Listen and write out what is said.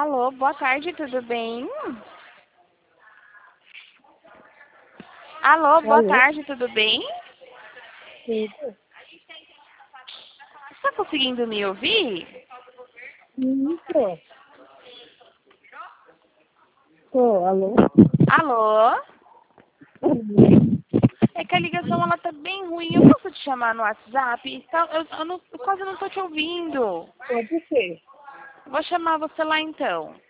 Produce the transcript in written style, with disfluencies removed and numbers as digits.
Alô, boa tarde, tudo bem? Alô, boa Alô? tarde, tudo bem? Tudo? Está conseguindo me ouvir? Tô. Tô, alô? Alô? Sim. É que a ligação ela tá bem ruim. Eu posso te chamar no WhatsApp? Eu quase não tô te ouvindo. Pode ser. Vou chamar você lá então.